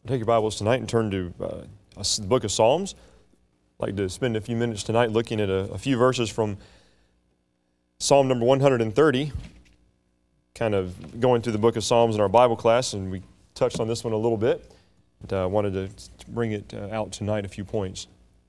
Take your Bibles tonight and turn to the book of Psalms. I'd like to spend a few minutes tonight looking at a few verses from Psalm number 130, kind of going through the book of Psalms in our Bible class, and we touched on this one a little bit. But I wanted to bring it out tonight, a few points.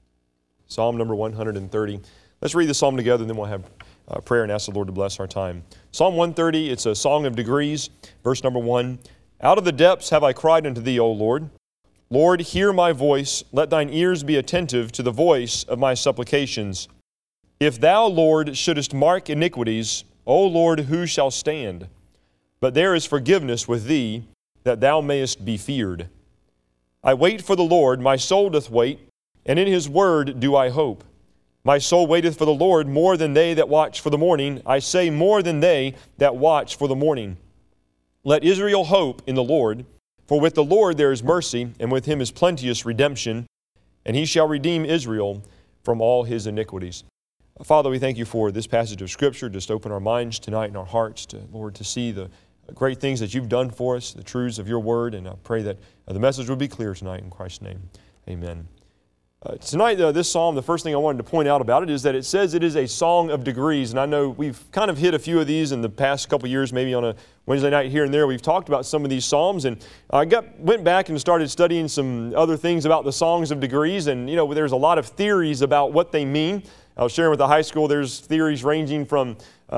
Psalm number 130. Let's read the psalm together, and then we'll have prayer and ask the Lord to bless our time. Psalm 130, it's a song of degrees, verse number 1. Out of the depths have I cried unto Thee, O Lord. Lord, hear my voice. Let Thine ears be attentive to the voice of my supplications. If Thou, Lord, shouldest mark iniquities, O Lord, who shall stand? But there is forgiveness with Thee, that Thou mayest be feared. I wait for the Lord, my soul doth wait, and in His word do I hope. My soul waiteth for the Lord more than they that watch for the morning. I say more than they that watch for the morning. Let Israel hope in the Lord, for with the Lord there is mercy, and with Him is plenteous redemption, and He shall redeem Israel from all his iniquities. Father, we thank You for this passage of Scripture. Just open our minds tonight and our hearts, Lord, to see the great things that You've done for us, the truths of Your Word, and I pray that the message will be clear tonight in Christ's name. Amen. Tonight, this psalm, the first thing I wanted to point out about it is that it says it is a song of degrees. And I know we've kind of hit a few of these in the past couple years, maybe on a Wednesday night here and there. We've talked about some of these psalms, and I went back and started studying some other things about the songs of degrees. And, there's a lot of theories about what they mean. I was sharing with the high school, there's theories ranging from,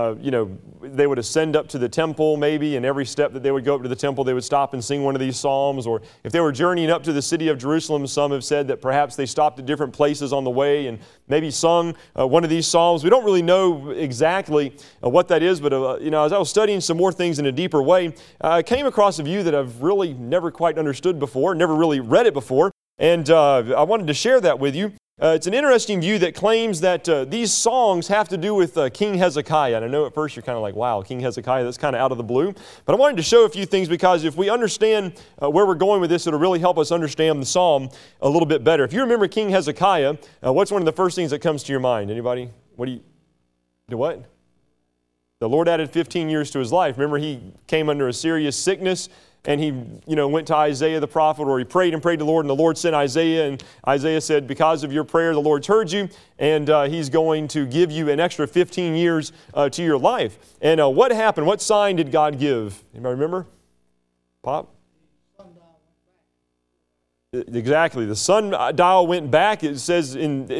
they would ascend up to the temple maybe, and every step that they would go up to the temple, they would stop and sing one of these psalms. Or if they were journeying up to the city of Jerusalem, some have said that perhaps they stopped at different places on the way and maybe sung one of these psalms. We don't really know exactly what that is, but as I was studying some more things in a deeper way, I came across a view that I've really never quite understood before, never really read it before, and I wanted to share that with you. It's an interesting view that claims that these songs have to do with King Hezekiah. And I know at first you're kind of like, wow, King Hezekiah, that's kind of out of the blue. But I wanted to show a few things because if we understand where we're going with this, it'll really help us understand the psalm a little bit better. If you remember King Hezekiah, what's one of the first things that comes to your mind? Anybody? What? The Lord added 15 years to his life. Remember, he came under a serious sickness, and he, went to Isaiah the prophet, or he prayed to the Lord, and the Lord sent Isaiah, and Isaiah said, because of your prayer, the Lord's heard you, and He's going to give you an extra 15 years to your life. And what happened? What sign did God give? Anybody remember? Pop? Exactly. The sundial went back. It says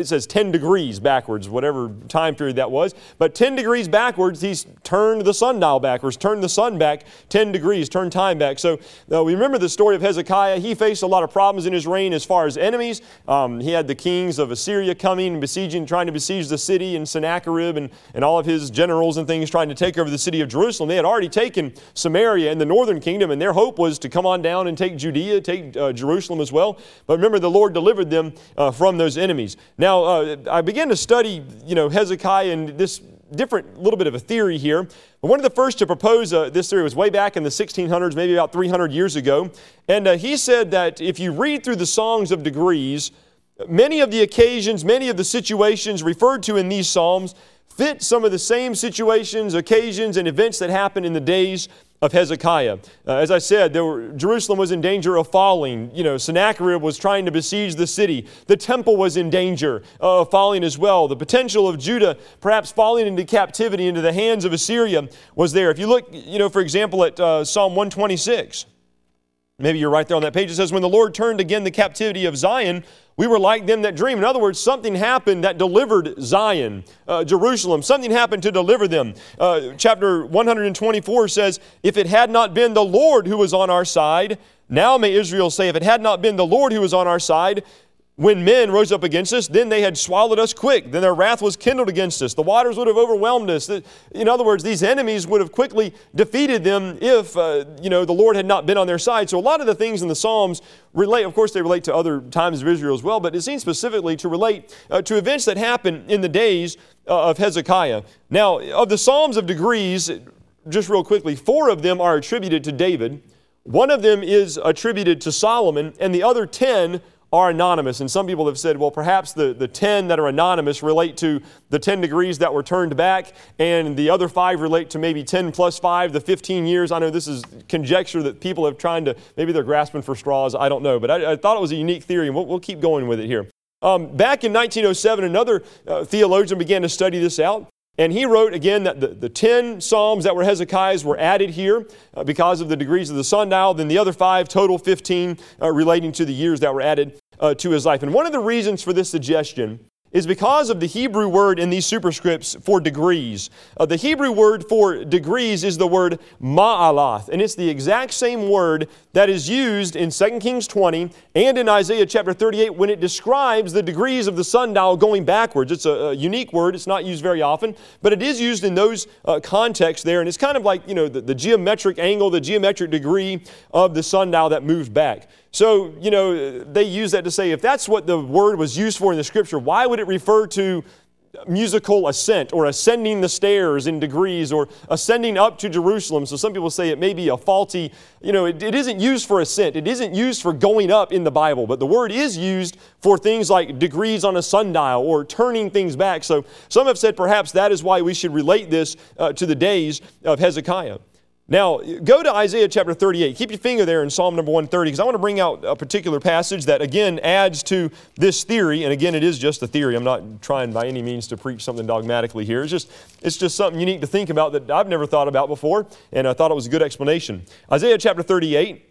10 degrees backwards, whatever time period that was. But 10 degrees backwards, He's turned the sundial backwards, turned the sun back 10 degrees, turned time back. So we remember the story of Hezekiah. He faced a lot of problems in his reign as far as enemies. He had the kings of Assyria coming and trying to besiege the city, and Sennacherib and all of his generals and things trying to take over the city of Jerusalem. They had already taken Samaria and the northern kingdom, and their hope was to come on down and take Judea, take Jerusalem as well. But remember, the Lord delivered them from those enemies. Now, I began to study, Hezekiah and this different little bit of a theory here. But one of the first to propose this theory was way back in the 1600s, maybe about 300 years ago. And he said that if you read through the songs of degrees, many of the occasions, many of the situations referred to in these psalms fit some of the same situations, occasions, and events that happened in the days of Hezekiah. As I said, Jerusalem was in danger of falling. Sennacherib was trying to besiege the city. The temple was in danger of falling as well. The potential of Judah perhaps falling into captivity into the hands of Assyria was there. If you look, for example, at Psalm 126, maybe you're right there on that page. It says, when the Lord turned again the captivity of Zion, we were like them that dream. In other words, something happened that delivered Zion, Jerusalem. Something happened to deliver them. Chapter 124 says, if it had not been the Lord who was on our side, now may Israel say, if it had not been the Lord who was on our side, when men rose up against us, then they had swallowed us quick. Then their wrath was kindled against us. The waters would have overwhelmed us. In other words, these enemies would have quickly defeated them if, the Lord had not been on their side. So a lot of the things in the Psalms relate, of course, they relate to other times of Israel as well, but it seems specifically to relate to events that happened in the days of Hezekiah. Now, of the Psalms of degrees, just real quickly, 4 of them are attributed to David. 1 of them is attributed to Solomon, and the other 10 are anonymous. And some people have said, well, perhaps the 10 that are anonymous relate to the 10 degrees that were turned back, and the other 5 relate to maybe 10 plus 5, the 15 years. I know this is conjecture that people have tried to, maybe they're grasping for straws, I don't know. But I thought it was a unique theory, and we'll keep going with it here. Back in 1907, another theologian began to study this out. And he wrote, again, that the 10 Psalms that were Hezekiah's were added here because of the degrees of the sundial. Then the other 5, total 15, relating to the years that were added to his life. And one of the reasons for this suggestion is because of the Hebrew word in these superscripts for degrees. The Hebrew word for degrees is the word ma'alath, and it's the exact same word that is used in 2 Kings 20 and in Isaiah chapter 38 when it describes the degrees of the sundial going backwards. It's a unique word. It's not used very often, but it is used in those contexts there, and it's kind of like, the geometric angle, the geometric degree of the sundial that moved back. So, they use that to say, if that's what the word was used for in the Scripture, why would it refer to musical ascent or ascending the stairs in degrees or ascending up to Jerusalem? So some people say it may be a faulty, it isn't used for ascent. It isn't used for going up in the Bible, but the word is used for things like degrees on a sundial or turning things back. So some have said perhaps that is why we should relate this to the days of Hezekiah. Now, go to Isaiah chapter 38. Keep your finger there in Psalm number 130, because I want to bring out a particular passage that, again, adds to this theory. And again, it is just a theory. I'm not trying by any means to preach something dogmatically here. It's just something unique to think about that I've never thought about before, and I thought it was a good explanation. Isaiah chapter 38.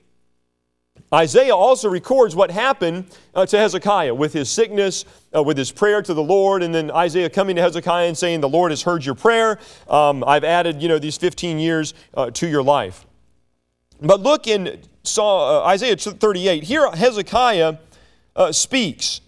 Isaiah also records what happened to Hezekiah with his sickness, with his prayer to the Lord, and then Isaiah coming to Hezekiah and saying, the Lord has heard your prayer. I've added, these 15 years to your life. But look in Isaiah 38. Here Hezekiah speaks.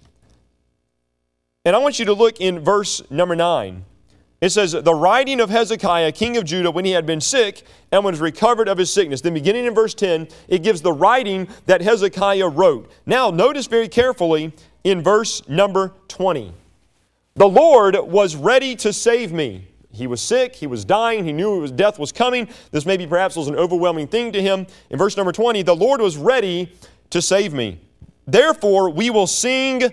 And I want you to look in verse number 9. It says, the writing of Hezekiah, king of Judah, when he had been sick and was recovered of his sickness. Then beginning in verse 10, it gives the writing that Hezekiah wrote. Now, notice very carefully in verse number 20. The Lord was ready to save me. He was sick, he was dying, he knew death was coming. This maybe perhaps was an overwhelming thing to him. In verse number 20, the Lord was ready to save me. Therefore, we will sing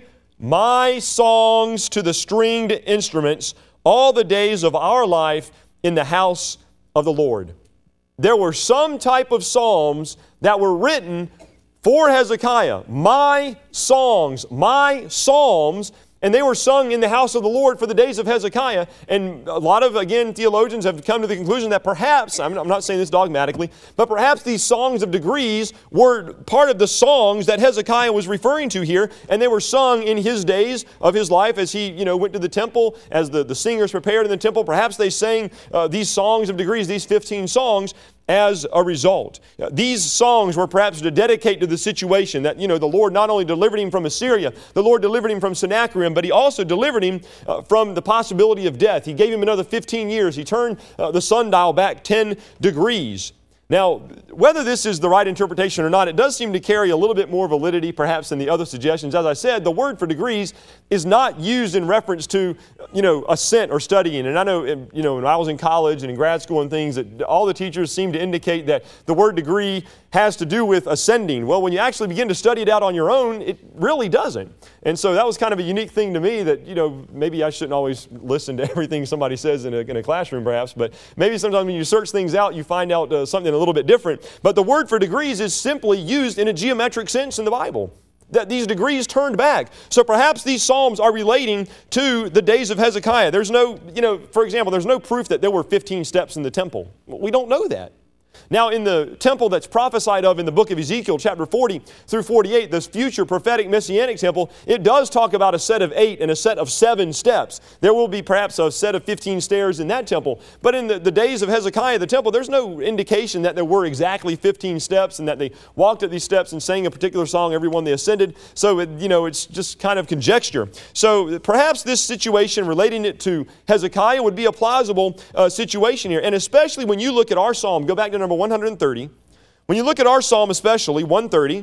my songs to the stringed instruments all the days of our life in the house of the Lord. There were some type of psalms that were written for Hezekiah. My songs, my psalms, and they were sung in the house of the Lord for the days of Hezekiah. And a lot of, again, theologians have come to the conclusion that perhaps, I'm not saying this dogmatically, but perhaps these songs of degrees were part of the songs that Hezekiah was referring to here, and they were sung in his days of his life as he, went to the temple, as the singers prepared in the temple. Perhaps they sang these songs of degrees, these 15 songs, as a result. These songs were perhaps to dedicate to the situation that, the Lord not only delivered him from Assyria, the Lord delivered him from Sennacherib, but He also delivered him from the possibility of death. He gave him another 15 years. He turned the sundial back 10 degrees. Now, whether this is the right interpretation or not, it does seem to carry a little bit more validity perhaps than the other suggestions. As I said, the word for degrees is not used in reference to, ascent or studying. And I know, when I was in college and in grad school and things, that all the teachers seem to indicate that the word degree has to do with ascending. Well, when you actually begin to study it out on your own, it really doesn't. And so that was kind of a unique thing to me that, maybe I shouldn't always listen to everything somebody says in a classroom perhaps, but maybe sometimes when you search things out, you find out something a little bit different. But the word for degrees is simply used in a geometric sense in the Bible, that these degrees turned back. So perhaps these Psalms are relating to the days of Hezekiah. There's no, for example, there's no proof that there were 15 steps in the temple. We don't know that. Now, in the temple that's prophesied of in the book of Ezekiel, chapter 40 through 48, this future prophetic messianic temple, it does talk about a set of 8 and a set of 7 steps. There will be perhaps a set of 15 stairs in that temple. But in the days of Hezekiah, the temple, there's no indication that there were exactly 15 steps and that they walked up these steps and sang a particular song every one they ascended. So, it's just kind of conjecture. So perhaps this situation, relating it to Hezekiah, would be a plausible situation here. And especially when you look at our psalm, go back to number 130. When you look at our psalm especially, 130,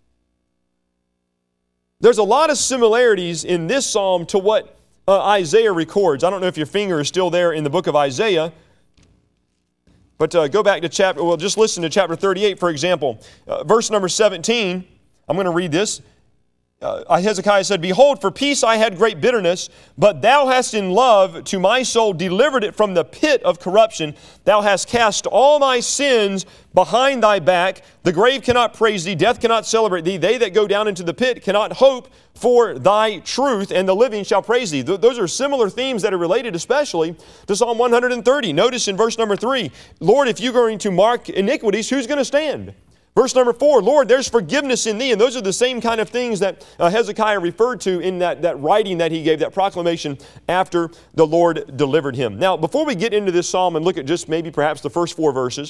there's a lot of similarities in this psalm to what Isaiah records. I don't know if your finger is still there in the book of Isaiah, but go back to just listen to chapter 38, for example. Verse number 17, I'm going to read this. Hezekiah said, "Behold, for peace I had great bitterness, but thou hast in love to my soul delivered it from the pit of corruption. Thou hast cast all my sins behind thy back. The grave cannot praise thee, death cannot celebrate thee. They that go down into the pit cannot hope for thy truth, and the living shall praise thee." Those are similar themes that are related especially to Psalm 130. Notice in verse number 3, "Lord, if you're going to mark iniquities, who's going to stand?" Verse number 4, "Lord, there's forgiveness in thee." And those are the same kind of things that Hezekiah referred to in that writing that he gave, that proclamation after the Lord delivered him. Now, before we get into this psalm and look at just maybe perhaps the first 4 verses,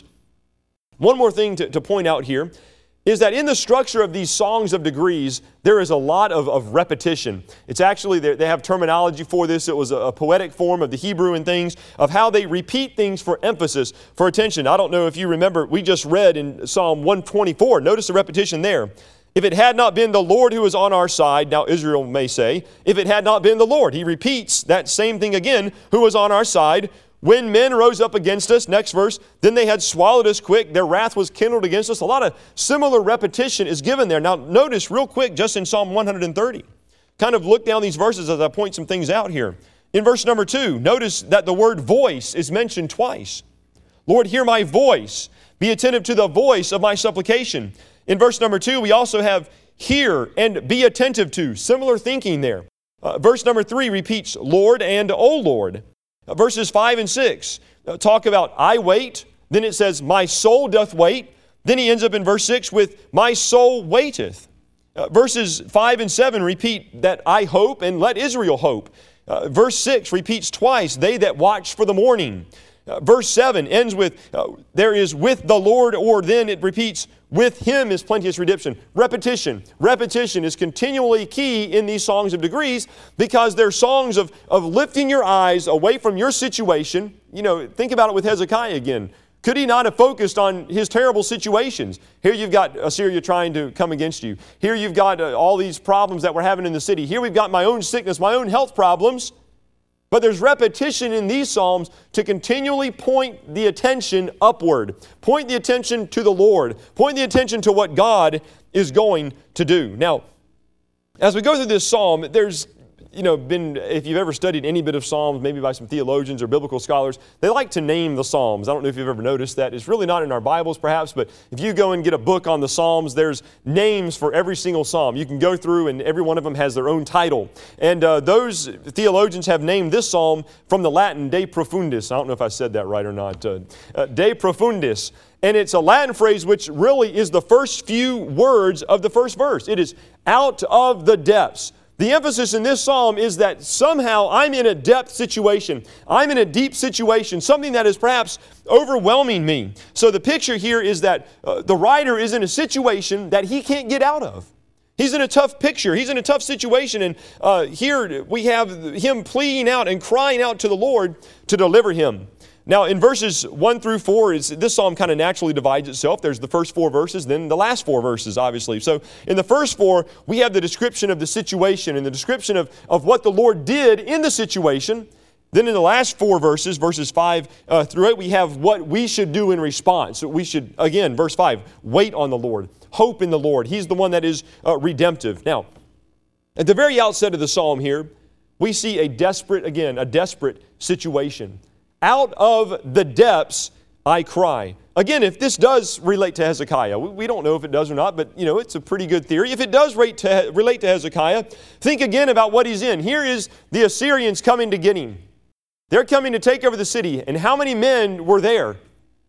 one more thing to point out here is that in the structure of these songs of degrees, there is a lot of repetition. It's actually, they have terminology for this. It was a poetic form of the Hebrew and things, of how they repeat things for emphasis, for attention. I don't know if you remember, we just read in Psalm 124. Notice the repetition there. "If it had not been the Lord who was on our side," now Israel may say, "if it had not been the Lord." He repeats that same thing again, "who was on our side. When men rose up against us," next verse, "then they had swallowed us quick. Their wrath was kindled against us." A lot of similar repetition is given there. Now notice real quick, just in Psalm 130, kind of look down these verses as I point some things out here. In verse number 2, notice that the word voice is mentioned twice. "Lord, hear my voice. Be attentive to the voice of my supplication." In verse number 2, we also have "hear" and "be attentive to." Similar thinking there. Verse number 3 repeats "Lord" and "O Lord." Verses 5 and 6 talk about "I wait." Then it says, "My soul doth wait." Then he ends up in verse 6 with "My soul waiteth." Verses 5 and 7 repeat that "I hope" and "Let Israel hope." Verse 6 repeats twice, "They that watch for the morning." Verse 7 ends with, "There is with the Lord," or then it repeats, "With him is plenteous redemption." Repetition. Repetition is continually key in these songs of degrees, because they're songs of lifting your eyes away from your situation. You know, think about it with Hezekiah again. Could he not have focused on his terrible situations? Here you've got Assyria trying to come against you. Here you've got all these problems that we're having in the city. Here we've got my own sickness, my own health problems. But there's repetition in these psalms to continually point the attention upward. Point the attention to the Lord. Point the attention to what God is going to do. Now, as we go through this psalm, there's been, if you've ever studied any bit of Psalms, maybe by some theologians or biblical scholars, they like to name the Psalms. I don't know if you've ever noticed that. It's really not in our Bibles, perhaps, but if you go and get a book on the Psalms, there's names for every single Psalm. You can go through, and every one of them has their own title. And those theologians have named this Psalm from the Latin De Profundis. I don't know if I said that right or not. De Profundis. And it's a Latin phrase which really is the first few words of the first verse. It is "out of the depths." The emphasis in this psalm is that somehow I'm in a depth situation. I'm in a deep situation, something that is perhaps overwhelming me. So the picture here is that the writer is in a situation that he can't get out of. He's in a tough picture. He's in a tough situation. And here we have him pleading out and crying out to the Lord to deliver him. Now, in verses 1 through 4, this psalm kind of naturally divides itself. There's the first 4 verses, then the last 4 verses, obviously. So in the first 4, we have the description of the situation and the description of what the Lord did in the situation. Then in the last 4 verses, verses 5 through 8, we have what we should do in response. So we should, again, verse 5, wait on the Lord, hope in the Lord. He's the one that is redemptive. Now, at the very outset of the psalm here, we see a desperate situation. "Out of the depths I cry." Again, if this does relate to Hezekiah, we don't know if it does or not, but it's a pretty good theory. If it does relate to Hezekiah, think again about what he's in. Here is the Assyrians coming to get him. They're coming to take over the city. And how many men were there?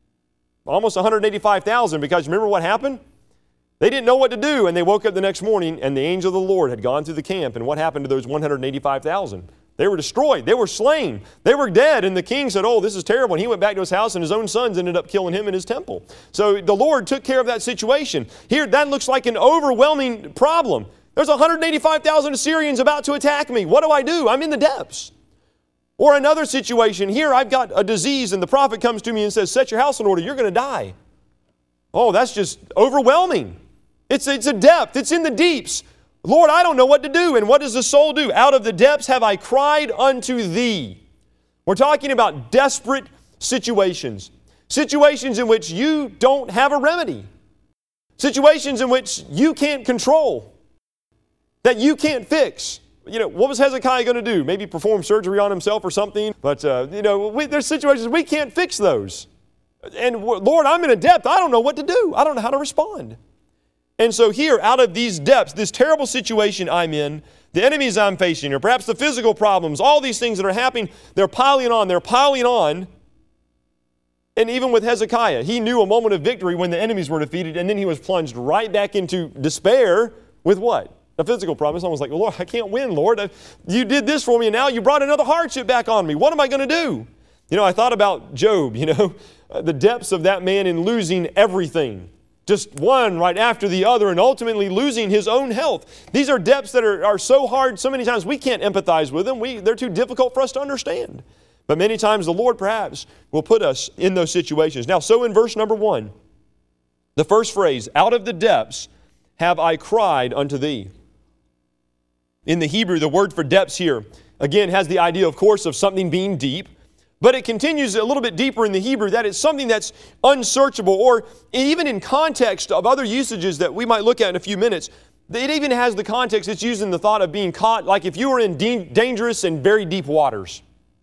Almost 185,000, because remember what happened? They didn't know what to do, and they woke up the next morning, and the angel of the Lord had gone through the camp. And what happened to those 185,000? They were destroyed. They were slain. They were dead. And the king said, "Oh, this is terrible." And he went back to his house, and his own sons ended up killing him in his temple. So the Lord took care of that situation. Here, that looks like an overwhelming problem. There's 185,000 Assyrians about to attack me. What do? I'm in the depths. Or another situation. Here, I've got a disease, and the prophet comes to me and says, "Set your house in order. You're going to die." Oh, that's just overwhelming. It's a depth. It's in the deeps. "Lord, I don't know what to do." And what does the soul do? "Out of the depths have I cried unto thee." We're talking about desperate situations. Situations in which you don't have a remedy. Situations in which you can't control. that you can't fix. What was Hezekiah going to do? Maybe perform surgery on himself or something? But, there's situations we can't fix those. And Lord, I'm in a depth. I don't know what to do. I don't know how to respond. And so here, out of these depths, this terrible situation I'm in, the enemies I'm facing, or perhaps the physical problems, all these things that are happening, they're piling on. And even with Hezekiah, he knew a moment of victory when the enemies were defeated, and then he was plunged right back into despair with what? A physical problem. It's almost like, Lord, I can't win, Lord. You did this for me, and now you brought another hardship back on me. What am I going to do? I thought about Job, the depths of that man in losing everything. Just one right after the other, and ultimately losing his own health. These are depths that are so hard, so many times we can't empathize with them. They're too difficult for us to understand. But many times the Lord perhaps will put us in those situations. Now, so in verse number 1, the first phrase, out of the depths have I cried unto thee. In the Hebrew, the word for depths here, again, has the idea, of course, of something being deep. But it continues a little bit deeper in the Hebrew, that it's something that's unsearchable, or even in context of other usages that we might look at in a few minutes, it even has the context, it's used in the thought of being caught, like if you were in dangerous and very deep waters.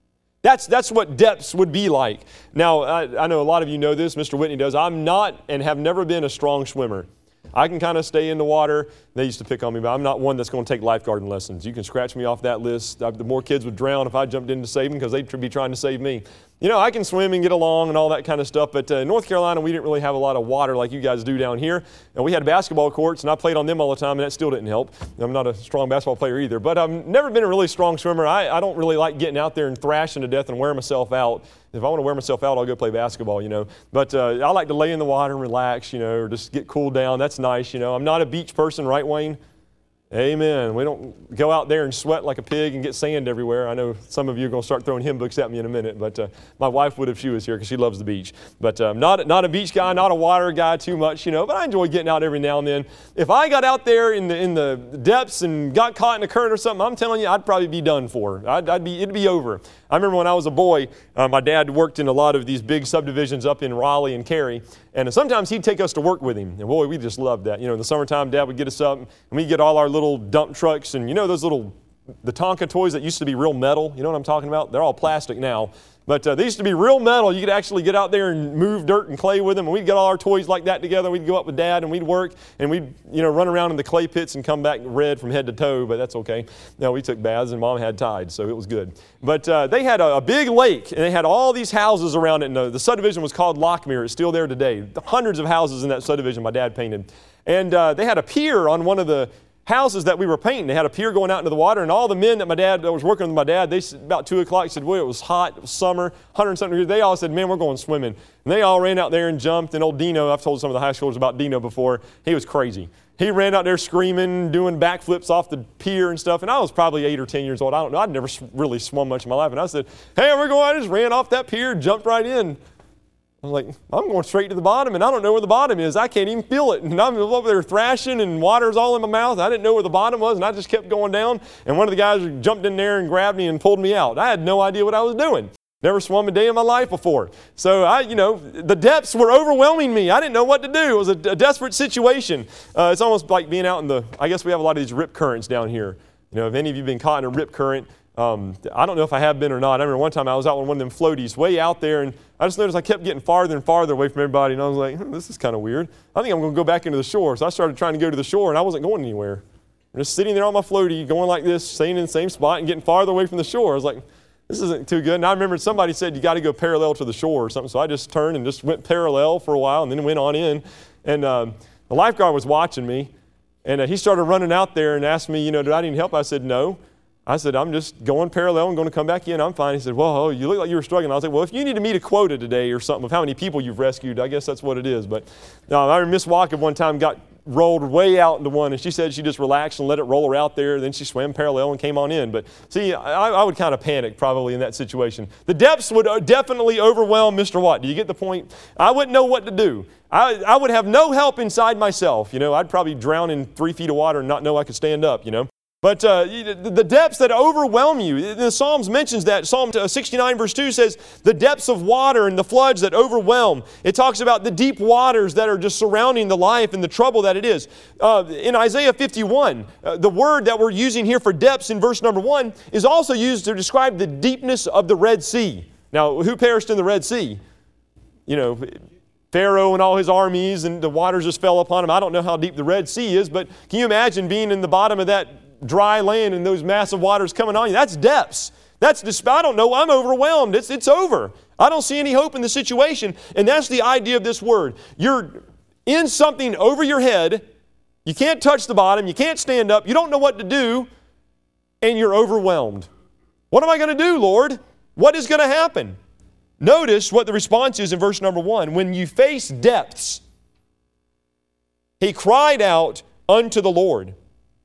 That's what depths would be like. Now, I know a lot of you know this, Mr. Whitney does. I'm not and have never been a strong swimmer. I can kind of stay in the water. They used to pick on me, but I'm not one that's going to take lifeguarding lessons. You can scratch me off that list. The more kids would drown if I jumped in to save them because they'd be trying to save me. I can swim and get along and all that kind of stuff, but in North Carolina, we didn't really have a lot of water like you guys do down here. And we had basketball courts, and I played on them all the time, and that still didn't help. I'm not a strong basketball player either, but I've never been a really strong swimmer. I don't really like getting out there and thrashing to death and wearing myself out. If I want to wear myself out, I'll go play basketball, But I like to lay in the water and relax, or just get cooled down. That's nice, I'm not a beach person, right, Wayne? Amen. We don't go out there and sweat like a pig and get sand everywhere. I know some of you are going to start throwing hymn books at me in a minute, but my wife would if she was here because she loves the beach. But not a beach guy, not a water guy too much, but I enjoy getting out every now and then. If I got out there in the depths and got caught in a current or something, I'm telling you, I'd probably be done for. It'd be over. I remember when I was a boy, my dad worked in a lot of these big subdivisions up in Raleigh and Cary, and sometimes he'd take us to work with him. And boy, we just loved that. In the summertime, Dad would get us up, and we'd get all our little dump trucks, and those the Tonka toys that used to be real metal. You know what I'm talking about? They're all plastic now. But they used to be real metal. You could actually get out there and move dirt and clay with them. And we'd get all our toys like that together. We'd go up with Dad and we'd work and we'd run around in the clay pits and come back red from head to toe. But that's okay. No, we took baths and Mom had tides, so it was good. But they had a big lake and they had all these houses around it. And the subdivision was called Lockmere. It's still there today. Hundreds of houses in that subdivision my dad painted. And they had a pier on one of the houses that we were painting. They had a pier going out into the water, and all the men that was working with my dad, they about 2 o'clock said, well, it was hot, it was summer, 100-something degrees. They all said, man, we're going swimming. And they all ran out there and jumped, and old Dino, I've told some of the high schoolers about Dino before, he was crazy. He ran out there screaming, doing backflips off the pier and stuff, and I was probably 8 or 10 years old. I don't know, I'd never really swum much in my life, and I said, hey, we're going, I just ran off that pier, jumped right in. I was like, I'm going straight to the bottom, and I don't know where the bottom is. I can't even feel it. And I'm over there thrashing, and water's all in my mouth. I didn't know where the bottom was, and I just kept going down. And one of the guys jumped in there and grabbed me and pulled me out. I had no idea what I was doing. Never swum a day in my life before. So, the depths were overwhelming me. I didn't know what to do. It was a desperate situation. It's almost like being out in I guess we have a lot of these rip currents down here. If any of you have been caught in a rip current, I don't know if I have been or not. I remember one time I was out on one of them floaties way out there, and I just noticed I kept getting farther and farther away from everybody, and I was like, this is kind of weird. I think I'm going to go back into the shore. So I started trying to go to the shore, and I wasn't going anywhere. I'm just sitting there on my floaty, going like this, staying in the same spot and getting farther away from the shore. I was like, this isn't too good. And I remember somebody said, you got to go parallel to the shore or something, so I just turned and just went parallel for a while and then went on in. And the lifeguard was watching me, and he started running out there and asked me, did I need help? I said, no. I said, I'm just going parallel and going to come back in. I'm fine. He said, well, you look like you were struggling. I was like, well, if you need to meet a quota today or something of how many people you've rescued, I guess that's what it is. But I remember Miss Walker one time got rolled way out into one, and she said she just relaxed and let it roll her out there. Then she swam parallel and came on in. But see, I would kind of panic probably in that situation. The depths would definitely overwhelm Mr. Watt. Do you get the point? I wouldn't know what to do. I would have no help inside myself. I'd probably drown in 3 feet of water and not know I could stand up, But the depths that overwhelm you, the Psalms mentions that. Psalm 69 verse 2 says, the depths of water and the floods that overwhelm. It talks about the deep waters that are just surrounding the life and the trouble that it is. In Isaiah 51, the word that we're using here for depths in verse number 1 is also used to describe the deepness of the Red Sea. Now, who perished in the Red Sea? You know, Pharaoh and all his armies, and the waters just fell upon him. I don't know how deep the Red Sea is, but can you imagine being in the bottom of that dry land and those massive waters coming on you? That's depths. That's I don't know. I'm overwhelmed. It's over. I don't see any hope in the situation. And that's the idea of this word. You're in something over your head. You can't touch the bottom. You can't stand up. You don't know what to do. And you're overwhelmed. What am I going to do, Lord? What is going to happen? Notice what the response is in verse number 1. When you face depths, he cried out unto the Lord.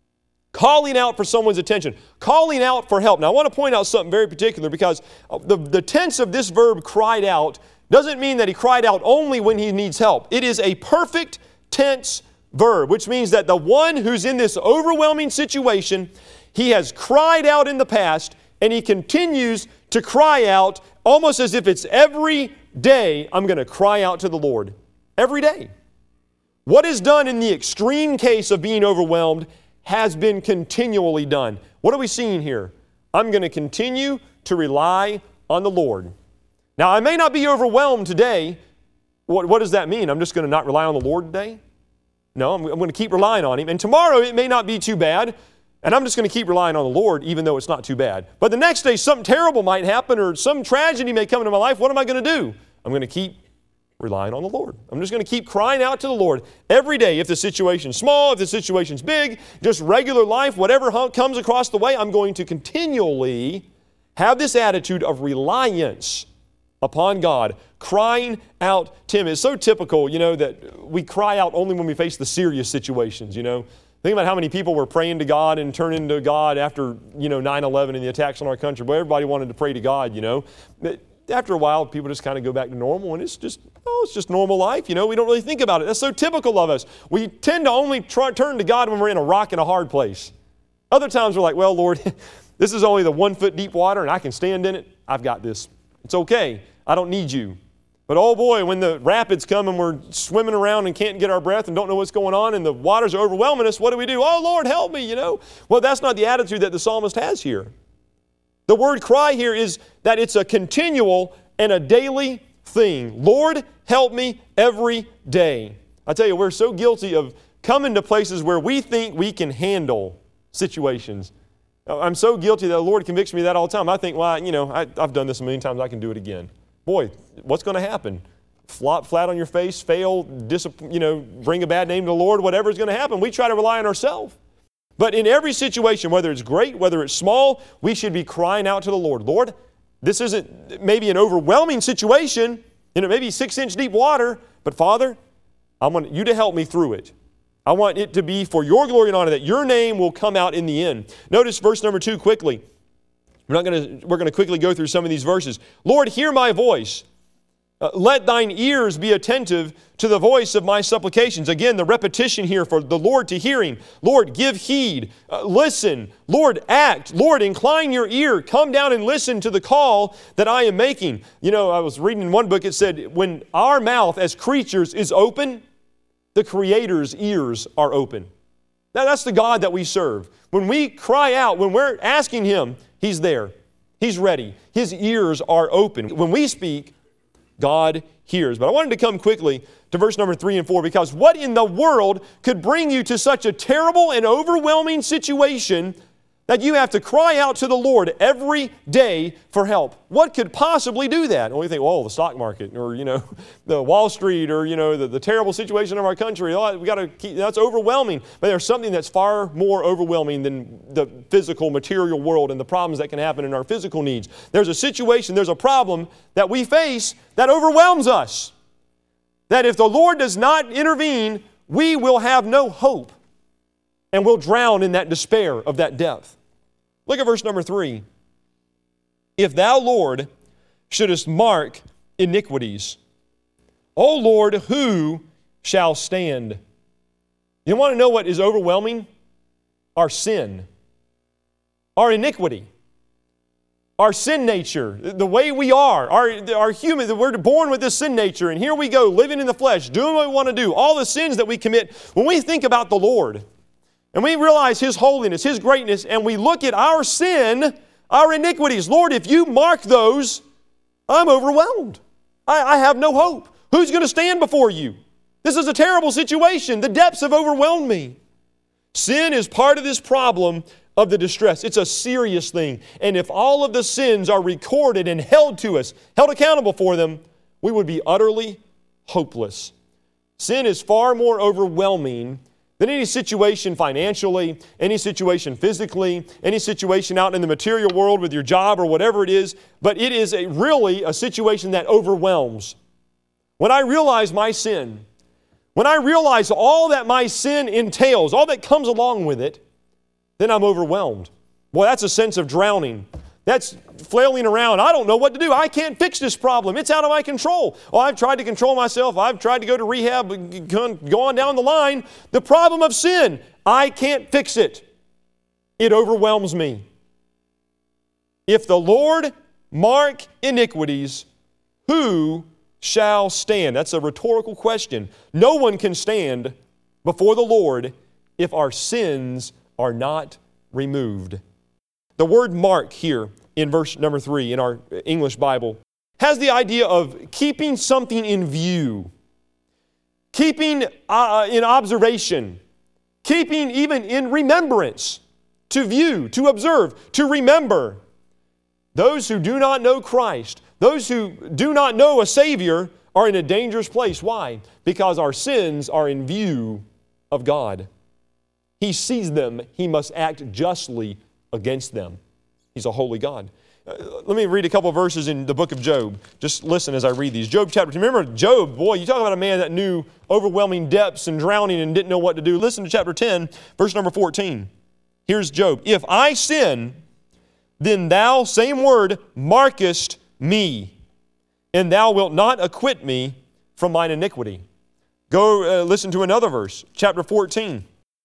Calling out for someone's attention. Calling out for help. Now I want to point out something very particular, because the tense of this verb, cried out, doesn't mean that he cried out only when he needs help. It is a perfect tense verb, which means that the one who's in this overwhelming situation, he has cried out in the past, and he continues to cry out almost as if it's every day I'm going to cry out to the Lord. Every day. What is done in the extreme case of being overwhelmed has been continually done. What are we seeing here? I'm going to continue to rely on the Lord. Now, I may not be overwhelmed today. What does that mean? I'm just going to not rely on the Lord today? No, I'm going to keep relying on Him. And tomorrow it may not be too bad, and I'm just going to keep relying on the Lord even though it's not too bad. But the next day something terrible might happen, or some tragedy may come into my life. What am I going to do? I'm going to keep relying on the Lord. I'm just going to keep crying out to the Lord every day. If the situation's small, if the situation's big, just regular life, whatever comes across the way, I'm going to continually have this attitude of reliance upon God, crying out to Him. It's so typical, that we cry out only when we face the serious situations, Think about how many people were praying to God and turning to God after, 9/11 and the attacks on our country. But everybody wanted to pray to God, But after a while, people just kind of go back to normal, and it's just normal life, We don't really think about it. That's so typical of us. We tend to only turn to God when we're in a rock and a hard place. Other times we're like, well, Lord, this is only the 1 foot deep water, and I can stand in it. I've got this. It's okay. I don't need you. But oh boy, when the rapids come and we're swimming around and can't get our breath and don't know what's going on and the waters are overwhelming us, what do we do? Oh, Lord, help me, Well, that's not the attitude that the psalmist has here. The word cry here is that it's a continual and a daily thing. Lord, help me every day. I tell you, we're so guilty of coming to places where we think we can handle situations. I'm so guilty that the Lord convicts me of that all the time. I think, well, I've done this a million times, I can do it again. Boy, what's going to happen? Flop flat on your face, fail, bring a bad name to the Lord, whatever is going to happen. We try to rely on ourselves. But in every situation, whether it's great, whether it's small, we should be crying out to the Lord. Lord, this isn't maybe an overwhelming situation, maybe 6-inch deep water, but Father, I want you to help me through it. I want it to be for your glory and honor, that your name will come out in the end. Notice verse number 2 quickly. We're going to quickly go through some of these verses. Lord, hear my voice. Let thine ears be attentive to the voice of my supplications. Again, the repetition here for the Lord to hear Him. Lord, give heed. Listen. Lord, act. Lord, incline your ear. Come down and listen to the call that I am making. I was reading in one book, it said, when our mouth as creatures is open, the Creator's ears are open. Now, that's the God that we serve. When we cry out, when we're asking Him, He's there. He's ready. His ears are open. When we speak, God hears. But I wanted to come quickly to verse number 3 and 4, because what in the world could bring you to such a terrible and overwhelming situation that you have to cry out to the Lord every day for help? What could possibly do that? And we think, well, the stock market, or, the Wall Street, or, the terrible situation of our country. We got to keep, that's overwhelming. But there's something that's far more overwhelming than the physical, material world and the problems that can happen in our physical needs. There's a situation, there's a problem that we face that overwhelms us. That if the Lord does not intervene, we will have no hope. And we'll drown in that despair of that depth. Look at verse number 3. If thou, Lord, shouldest mark iniquities, O Lord, who shall stand? You want to know what is overwhelming? Our sin. our iniquity, our sin nature, the way we are, our human, we're born with this sin nature, and here we go, living in the flesh, doing what we want to do, all the sins that we commit. When we think about the Lord, and we realize His holiness, His greatness, and we look at our sin, our iniquities, Lord, if you mark those, I'm overwhelmed. I have no hope. Who's going to stand before you? This is a terrible situation. The depths have overwhelmed me. Sin is part of this problem of the distress. It's a serious thing. And if all of the sins are recorded and held to us, held accountable for them, we would be utterly hopeless. Sin is far more overwhelming than any situation financially, any situation physically, any situation out in the material world with your job or whatever it is, but it is really a situation that overwhelms. When I realize my sin, when I realize all that my sin entails, all that comes along with it, then I'm overwhelmed. Boy, that's a sense of drowning. That's flailing around. I don't know what to do. I can't fix this problem. It's out of my control. Oh, I've tried to control myself. I've tried to go to rehab, go on down the line. The problem of sin, I can't fix it. It overwhelms me. If the Lord mark iniquities, who shall stand? That's a rhetorical question. No one can stand before the Lord if our sins are not removed. The word mark here in verse number 3 in our English Bible has the idea of keeping something in view, keeping in observation, keeping even in remembrance, to view, to observe, to remember. Those who do not know Christ, those who do not know a Savior are in a dangerous place. Why? Because our sins are in view of God. He sees them. He must act justly against them. He's a holy God. Let me read a couple of verses in the book of Job. Just listen as I read these. Job chapter 2. Remember Job, boy, you talk about a man that knew overwhelming depths and drowning and didn't know what to do. Listen to chapter 10, verse number 14. Here's Job. If I sin, then thou, same word, markest me, and thou wilt not acquit me from mine iniquity. Go listen to another verse, chapter 14.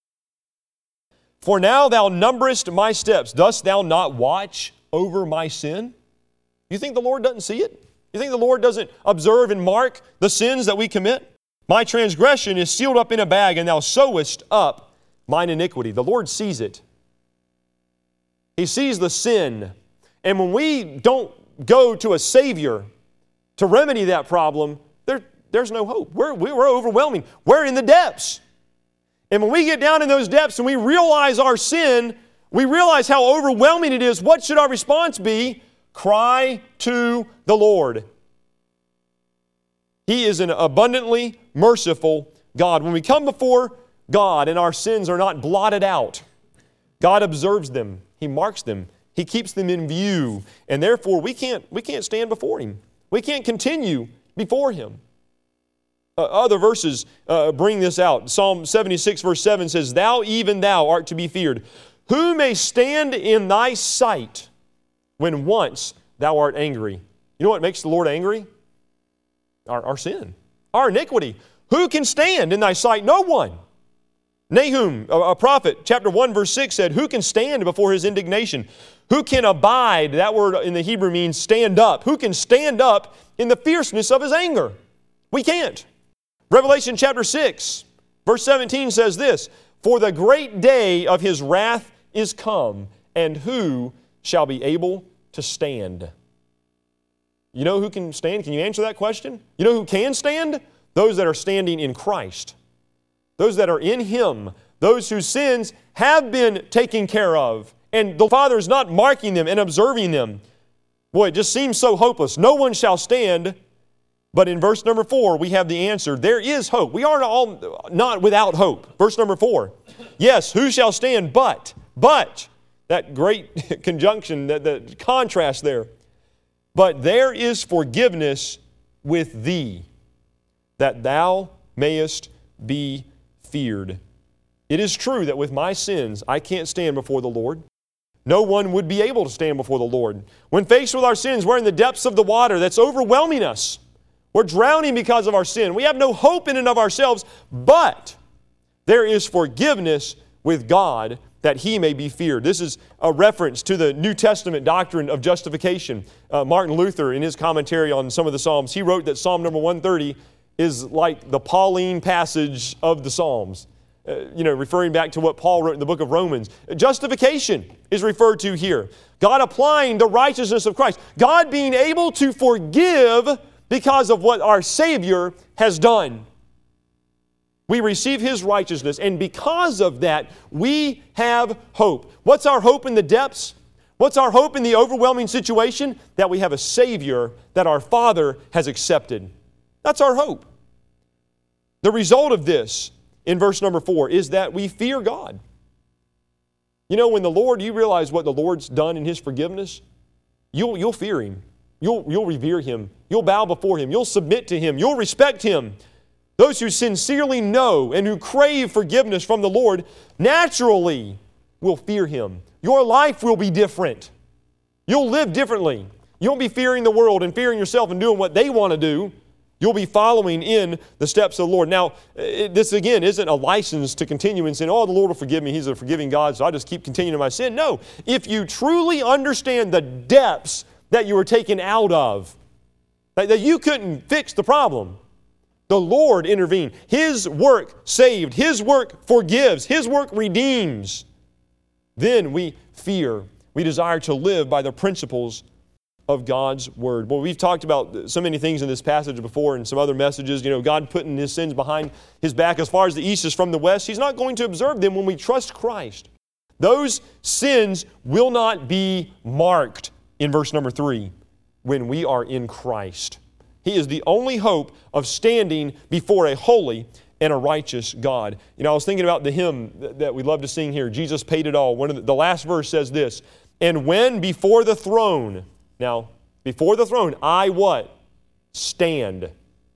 For now thou numberest my steps. Dost thou not watch over my sin? You think the Lord doesn't see it? You think the Lord doesn't observe and mark the sins that we commit? My transgression is sealed up in a bag, and thou sewest up mine iniquity. The Lord sees it. He sees the sin. And when we don't go to a Savior to remedy that problem, there's no hope. We're overwhelming. We're in the depths. And when we get down in those depths and we realize our sin, we realize how overwhelming it is. What should our response be? Cry to the Lord. He is an abundantly merciful God. When we come before God and our sins are not blotted out, God observes them. He marks them. He keeps them in view. And therefore, we can't stand before Him. We can't continue before Him. Other verses bring this out. Psalm 76 verse 7 says, Thou, even thou, art to be feared. Who may stand in thy sight when once thou art angry? You know what makes the Lord angry? Our sin, our iniquity. Who can stand in thy sight? No one. Nahum, a prophet, chapter 1 verse 6 said, Who can stand before His indignation? Who can abide? That word in the Hebrew means stand up. Who can stand up in the fierceness of His anger? We can't. Revelation chapter 6, verse 17 says this, For the great day of His wrath is come, and who shall be able to stand? You know who can stand? Can you answer that question? You know who can stand? Those that are standing in Christ. Those that are in Him. Those whose sins have been taken care of. And the Father is not marking them and observing them. Boy, it just seems so hopeless. No one shall stand. But in verse number 4, we have the answer. There is hope. We are all not without hope. Verse number 4. Yes, who shall stand but. That great conjunction, the contrast there. But there is forgiveness with thee, that thou mayest be feared. It is true that with my sins, I can't stand before the Lord. No one would be able to stand before the Lord. When faced with our sins, we're in the depths of the water that's overwhelming us. We're drowning because of our sin. We have no hope in and of ourselves, but there is forgiveness with God that He may be feared. This is a reference to the New Testament doctrine of justification. Martin Luther, in his commentary on some of the Psalms, he wrote that Psalm number 130 is like the Pauline passage of the Psalms. Referring back to what Paul wrote in the book of Romans. Justification is referred to here. God applying the righteousness of Christ. God being able to forgive because of what our Savior has done. We receive His righteousness, and because of that, we have hope. What's our hope in the depths? What's our hope in the overwhelming situation? That we have a Savior that our Father has accepted. That's our hope. The result of this, in verse number 4, is that we fear God. When you realize what the Lord's done in His forgiveness, you'll fear Him. You'll revere Him. You'll bow before Him. You'll submit to Him. You'll respect Him. Those who sincerely know and who crave forgiveness from the Lord naturally will fear Him. Your life will be different. You'll live differently. You won't be fearing the world and fearing yourself and doing what they want to do. You'll be following in the steps of the Lord. Now, this again isn't a license to continue in sin. Oh, the Lord will forgive me. He's a forgiving God, so I'll just keep continuing in my sin. No. If you truly understand the depths that you were taken out of, that you couldn't fix the problem, the Lord intervened. His work saved. His work forgives. His work redeems. Then we fear. We desire to live by the principles of God's Word. Well, we've talked about so many things in this passage before and some other messages. God putting His sins behind His back as far as the east is from the west. He's not going to observe them when we trust Christ. Those sins will not be marked in verse number 3 when we are in Christ. He is the only hope of standing before a holy and a righteous God. I was thinking about the hymn that we love to sing here, Jesus Paid It All. The last verse says this, and when before the throne, now, before the throne, I what? Stand.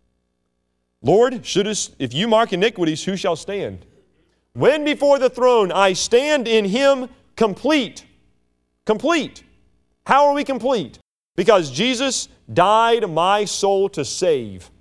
Lord, if you mark iniquities, who shall stand? When before the throne I stand in Him complete. Complete. How are we complete? Because Jesus died my soul to save.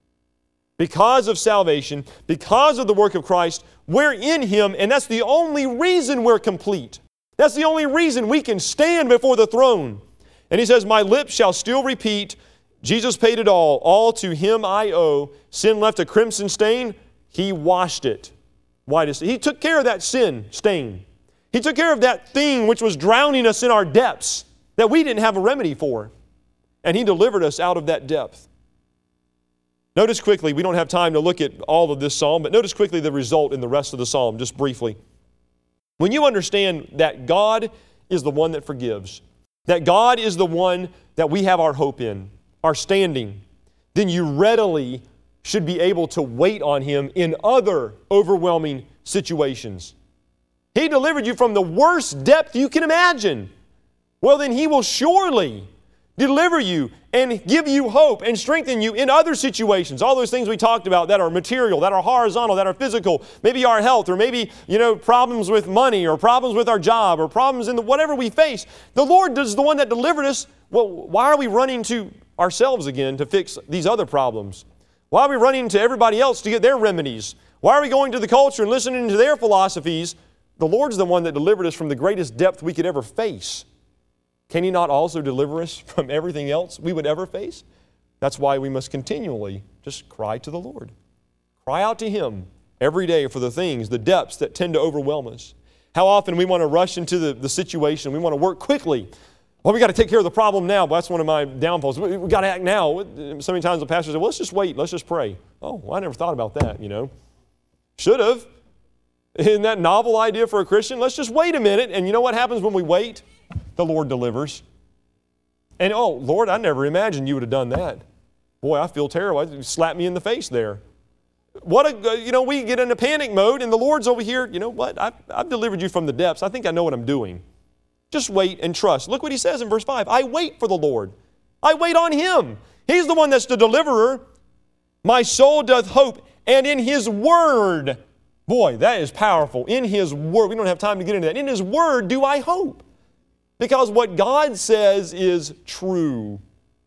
Because of salvation, because of the work of Christ, we're in Him, and that's the only reason we're complete. That's the only reason we can stand before the throne. And He says, my lips shall still repeat, Jesus paid it all to Him I owe. Sin left a crimson stain, He washed it. He took care of that sin stain. He took care of that thing which was drowning us in our depths that we didn't have a remedy for. And He delivered us out of that depth. Notice quickly, we don't have time to look at all of this psalm, but notice quickly the result in the rest of the psalm, just briefly. When you understand that God is the one that forgives, that God is the one that we have our hope in, our standing, then you readily should be able to wait on Him in other overwhelming situations. He delivered you from the worst depth you can imagine. Well, then He will surely deliver you and give you hope and strengthen you in other situations. All those things we talked about that are material, that are horizontal, that are physical, maybe our health, or maybe, problems with money, or problems with our job, or problems in whatever we face. The Lord is the one that delivered us. Well, why are we running to ourselves again to fix these other problems? Why are we running to everybody else to get their remedies? Why are we going to the culture and listening to their philosophies? The Lord's the one that delivered us from the greatest depth we could ever face. Can He not also deliver us from everything else we would ever face? That's why we must continually just cry to the Lord. Cry out to Him every day for the things, the depths that tend to overwhelm us. How often we want to rush into the situation. We want to work quickly. Well, we got to take care of the problem now. But that's one of my downfalls. We got to act now. So many times the pastor said, well, let's just wait. Let's just pray. Oh, well, I never thought about that, Should have. Isn't that a novel idea for a Christian? Let's just wait a minute. And you know what happens when we wait? The Lord delivers. And, oh, Lord, I never imagined you would have done that. Boy, I feel terrible. You slapped me in the face there. We get in a panic mode, and the Lord's over here. You know what? I've delivered you from the depths. I think I know what I'm doing. Just wait and trust. Look what He says in verse 5. I wait for the Lord. I wait on Him. He's the one that's the deliverer. My soul doth hope, and in His Word. Boy, that is powerful. In His Word. We don't have time to get into that. In His Word do I hope. Because what God says is true.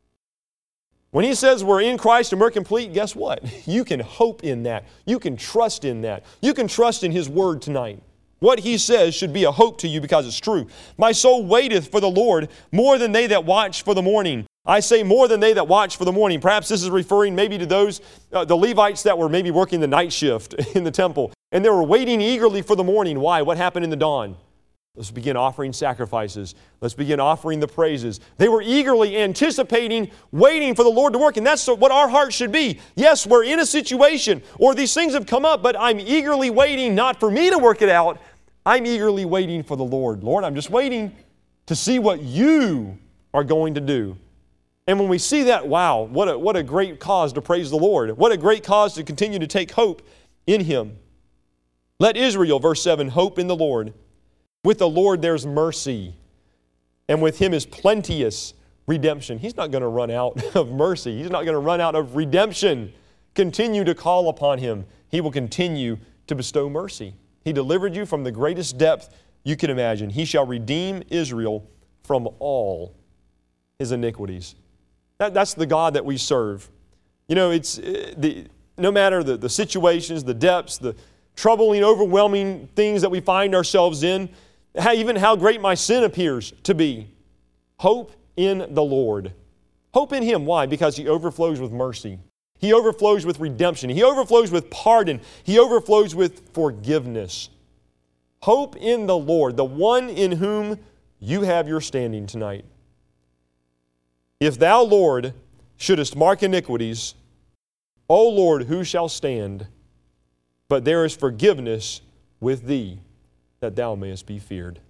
When He says we're in Christ and we're complete, guess what? You can hope in that. You can trust in that. You can trust in His Word tonight. What He says should be a hope to you because it's true. My soul waiteth for the Lord more than they that watch for the morning. I say more than they that watch for the morning. Perhaps this is referring maybe to those, the Levites that were maybe working the night shift in the temple. And they were waiting eagerly for the morning. Why? What happened in the dawn? Let's begin offering sacrifices. Let's begin offering the praises. They were eagerly anticipating, waiting for the Lord to work. And that's what our heart should be. Yes, we're in a situation, or these things have come up, but I'm eagerly waiting not for me to work it out. I'm eagerly waiting for the Lord. Lord, I'm just waiting to see what You are going to do. And when we see that, wow, what a great cause to praise the Lord. What a great cause to continue to take hope in Him. Let Israel, verse 7, hope in the Lord. With the Lord there's mercy, and with Him is plenteous redemption. He's not going to run out of mercy. He's not going to run out of redemption. Continue to call upon Him. He will continue to bestow mercy. He delivered you from the greatest depth you can imagine. He shall redeem Israel from all his iniquities. That's the God that we serve. You know, it's no matter the situations, the depths, the troubling, overwhelming things that we find ourselves in, even how great my sin appears to be. Hope in the Lord. Hope in Him. Why? Because He overflows with mercy. He overflows with redemption. He overflows with pardon. He overflows with forgiveness. Hope in the Lord, the one in whom you have your standing tonight. If Thou, Lord, shouldest mark iniquities, O Lord, who shall stand? But there is forgiveness with Thee, that Thou mayest be feared.